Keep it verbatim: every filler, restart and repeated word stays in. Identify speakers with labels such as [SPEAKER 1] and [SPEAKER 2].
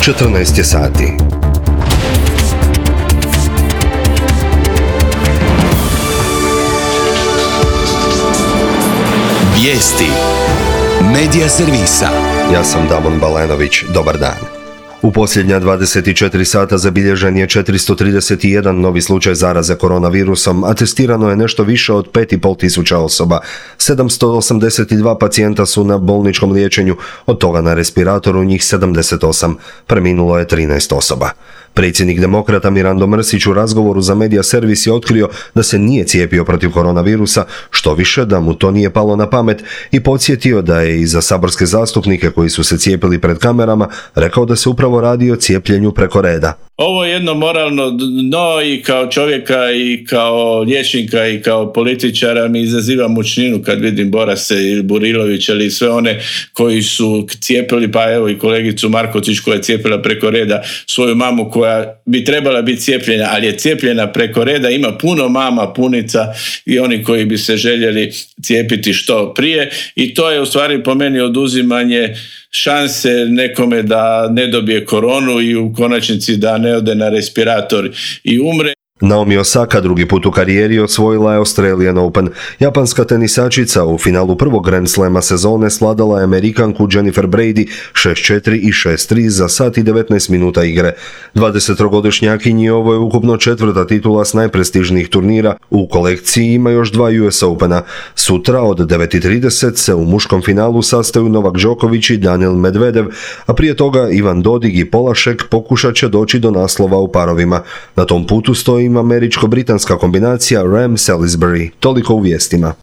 [SPEAKER 1] četrnaest je sati.
[SPEAKER 2] Vijesti Medija servisa.
[SPEAKER 1] Ja sam Damon Balenović, dobar dan. U posljednja dvadeset četiri sata zabilježen je četiristo trideset jedan novi slučaj zaraze koronavirusom, a testirano je nešto više od pet i pol tisuća osoba. sedamsto osamdeset dva pacijenta su na bolničkom liječenju, od toga na respiratoru njih sedamdeset osam. Preminulo je trinaest osoba. Predsjednik Demokrata Mirando Mrsić u razgovoru za Medija servis je otkrio da se nije cijepio protiv koronavirusa, što više da mu to nije palo na pamet, i podsjetio da je i za saborske zastupnike koji su se cijepili pred kamerama rekao da se upravo radi o cijepljenju preko reda.
[SPEAKER 3] Ovo je jedno moralno dno i kao čovjeka i kao liječnika i kao političara mi izaziva mučninu kad vidim Borase ili Burilovića ili sve one koji su cijepili, pa evo i kolegicu Markotić koja je cijepila preko reda svoju mamu koja bi trebala biti cijepljena, ali je cijepljena preko reda. Ima puno mama, punica i oni koji bi se željeli cijepiti što prije, i to je u stvari po meni oduzimanje šanse nekome da ne dobije koronu i u konačnici da ne ode na respirator i umre.
[SPEAKER 1] Naomi Osaka drugi put u karijeri osvojila je Australian Open. Japanska tenisačica u finalu prvog Grand Slama sezone svladala je Amerikanku Jennifer Brady šest četiri i šest tri za sat i devetnaest minuta igre. dvadesettrogodišnjakinji ovo je ukupno četvrta titula s najprestižnijih turnira. U kolekciji ima još dva U S Opena. Sutra od devet i trideset se u muškom finalu sastaju Novak Đoković i Daniil Medvedev, a prije toga Ivan Dodig i Polašek pokušat će doći do naslova u parovima. Na tom putu stoji američko-britanska kombinacija Ram Salisbury. Toliko u vijestima.